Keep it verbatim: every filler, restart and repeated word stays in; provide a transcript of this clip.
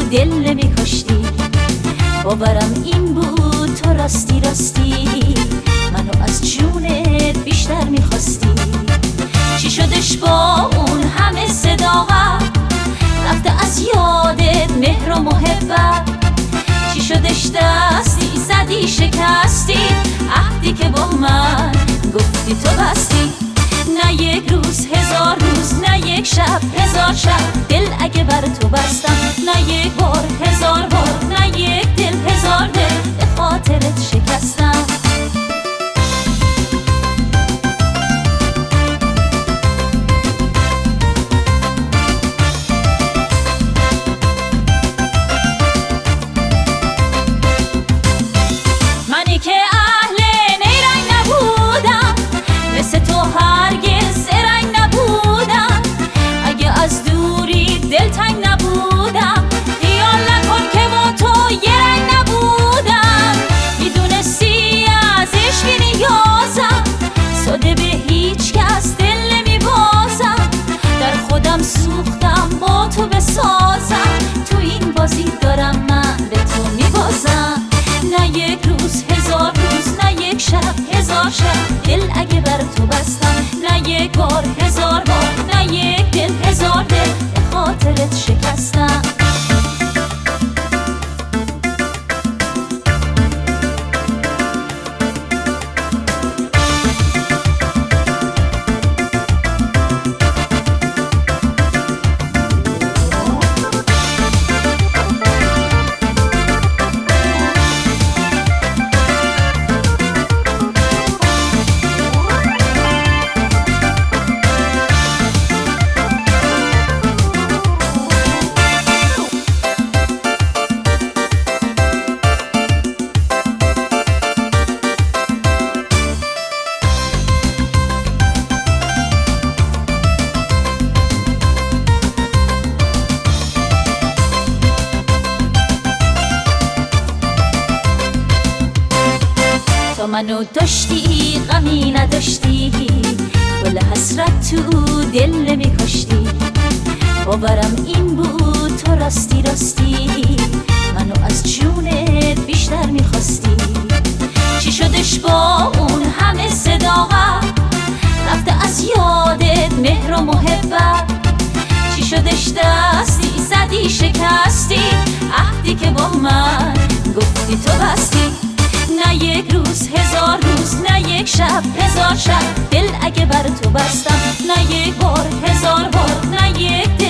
دل نمی‌کشتی. باورم این بود تو راستی راستی منو از جونت بیشتر می‌خواستی. چی شدش با اون همه صداقت؟ رفته از یادت مهر و محبت. چی شدش دستی زدی شکستی عهدی که با من گفتی تو بستی. نه یک روز هزار روز، نه یک شب هزار شب دل اگه بر تو بستم. نه یک بار هزار بار، نه یک دل هزار دل به خاطرت شکستم. منی که اهل نیرنگ نبودم، مثل تو هرگز زرنگ نبودم. اگه از دوری دلتنگ نبودم، خیال نکن که با تو یه رنگ نبودم. میدونستی از عشق نیازم، ساده به هیچ کس دل نمیبازم. در خودم سوختم با تو بسازم، تو این بازی دارم من به تو میبازم. نه یک روز هزار روز، نه یک شب هزار شب دل اگه بر تو بستم. نه یک بار هزار بار، نه یک دل هزار دل به خاطرت شکستم. تو منو داشتی غمی نداشتی، گل حسرت تو دل نمی‌کشتی. باورم این بود تو راستی راستی منو از جونت بیشتر می‌خواستی. چی شدش با اون همه صداقت؟ رفته از یادت مهر و محبت. چی شدش دستی زدی شکستی عهدی که با من گفتی تو بستی. نه یک روز هزار روز، نه یک شب هزار شب دل اگه بر تو بستم. نه یک بار هزار بار، نه یک دل